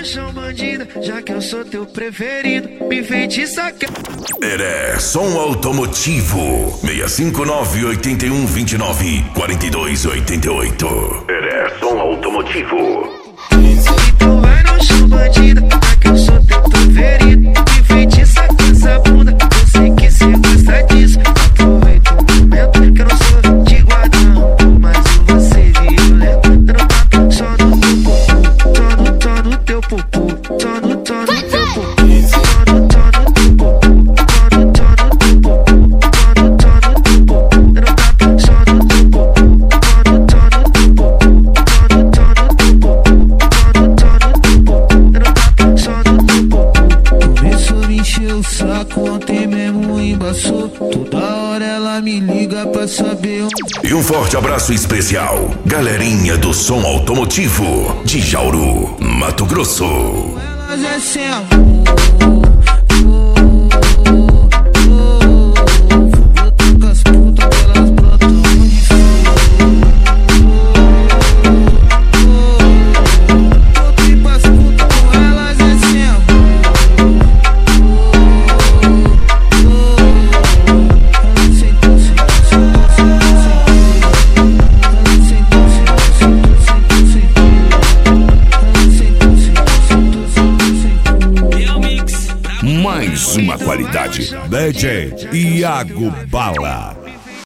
chão, bandida, já que eu sou teu preferido. Me feitiça que... Heré Som Automotivo 659-8129-4288. Heré Som Automotivo. Então vai no chão, bandida, já que eu sou teu preferido. Me feitiça com essa bunda, eu sei que cê gosta disso. Aproveita o momento que eu não sou de guardão, mas eu vou ser violento. Dando papo só no teu popô, só no teu popô, só no teu popô. O saco ontem mesmo embaçou. Toda hora ela me liga pra saber onde... E um forte abraço especial, galerinha do Som Automotivo de Jauru, Mato Grosso. Elas é sem amor. Mais uma qualidade. DJ Iago Bala.